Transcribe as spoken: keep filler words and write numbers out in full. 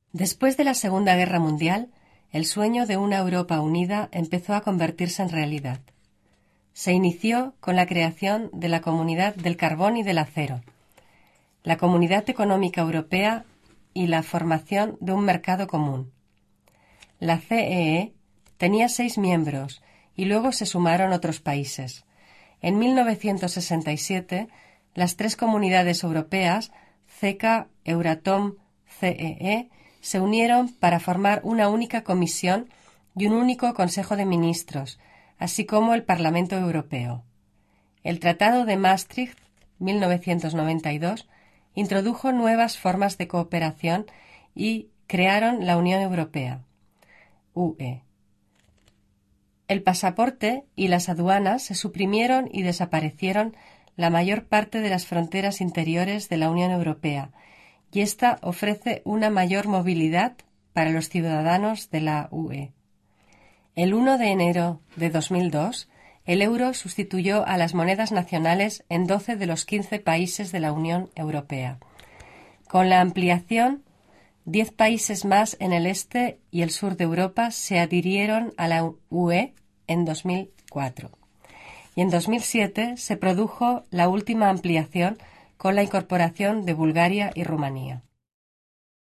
Después de la Segunda Guerra Mundial, el sueño de una Europa unida empezó a convertirse en realidad. Se inició con la creación de la Comunidad del Carbón y del Acero, la Comunidad Económica Europea y la formación de un mercado común. La C E E tenía seis miembros y luego se sumaron otros países. En mil novecientos sesenta y siete, las tres comunidades europeas, CECA, Euratom, C E E, se unieron para formar una única comisión y un único Consejo de Ministros, así como el Parlamento Europeo. El Tratado de Maastricht, mil novecientos noventa y dos, introdujo nuevas formas de cooperación y crearon la Unión Europea, U E. El pasaporte y las aduanas se suprimieron y desaparecieron la mayor parte de las fronteras interiores de la Unión Europea, y ésta ofrece una mayor movilidad para los ciudadanos de la U E. El uno de enero de dos mil dos, el euro sustituyó a las monedas nacionales en doce de los quince países de la Unión Europea. Con la ampliación, diez países más en el este y el sur de Europa se adhirieron a la U E en dos mil cuatro. Y en dos mil siete se produjo la última ampliación con la incorporación de Bulgaria y Rumanía.